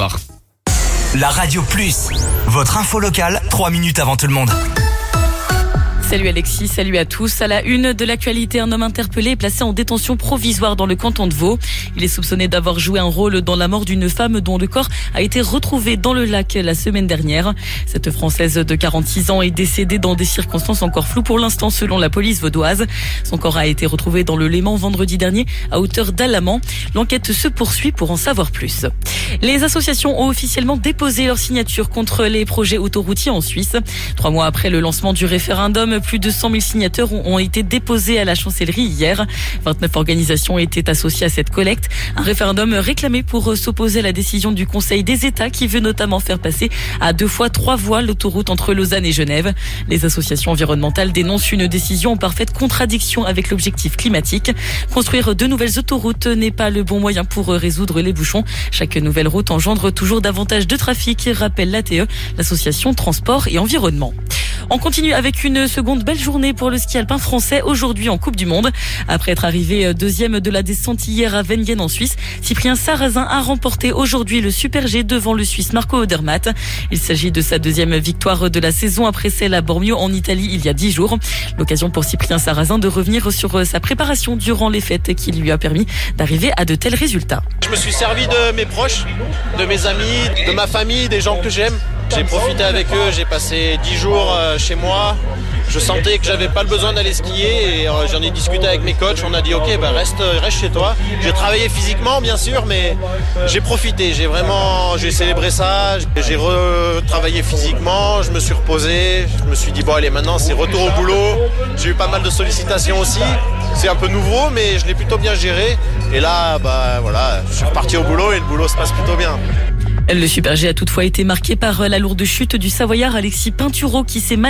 soir. La Radio Plus, votre info locale, 3 minutes avant tout le monde. Salut Alexis, salut à tous. À la une de l'actualité, un homme interpellé est placé en détention provisoire dans le canton de Vaud. Il est soupçonné d'avoir joué un rôle dans la mort d'une femme dont le corps a été retrouvé dans le lac la semaine dernière. Cette Française de 46 ans est décédée dans des circonstances encore floues pour l'instant selon la police vaudoise. Son corps a été retrouvé dans le Léman vendredi dernier à hauteur d'Alamand. L'enquête se poursuit pour en savoir plus. Les associations ont officiellement déposé leur signature contre les projets autoroutiers en Suisse. 3 mois après le lancement du référendum, plus de 100 000 signatures ont été déposés à la chancellerie hier. 29 organisations étaient associées à cette collecte. Un référendum réclamé pour s'opposer à la décision du Conseil des États qui veut notamment faire passer à 2 fois 3 voies l'autoroute entre Lausanne et Genève. Les associations environnementales dénoncent une décision en parfaite contradiction avec l'objectif climatique. Construire de nouvelles autoroutes n'est pas le bon moyen pour résoudre les bouchons. Chaque nouvelle route engendre toujours davantage de trafic, rappelle l'ATE, l'association Transport et Environnement. On continue avec une seconde belle journée pour le ski alpin français aujourd'hui en Coupe du Monde. Après être arrivé deuxième de la descente hier à Wengen en Suisse, Cyprien Sarrazin a remporté aujourd'hui le Super G devant le Suisse Marco Odermatt. Il s'agit de sa deuxième victoire de la saison après celle à Bormio en Italie il y a 10 jours. L'occasion pour Cyprien Sarrazin de revenir sur sa préparation durant les fêtes qui lui a permis d'arriver à de tels résultats. Je me suis servi de mes proches, de mes amis, de ma famille, des gens que j'aime. J'ai profité avec eux, j'ai passé 10 jours chez moi. Je sentais que j'avais pas le besoin d'aller skier et j'en ai discuté avec mes coachs. On a dit ok, reste chez toi. J'ai travaillé physiquement bien sûr, mais j'ai profité. J'ai célébré ça. J'ai retravaillé physiquement. Je me suis reposé. Je me suis dit bon allez, maintenant c'est retour au boulot. J'ai eu pas mal de sollicitations aussi. C'est un peu nouveau, mais je l'ai plutôt bien géré. Et là, voilà, je suis reparti au boulot et le boulot se passe plutôt bien. Le Super G a toutefois été marqué par la lourde chute du Savoyard Alexis Pinturo qui s'est mal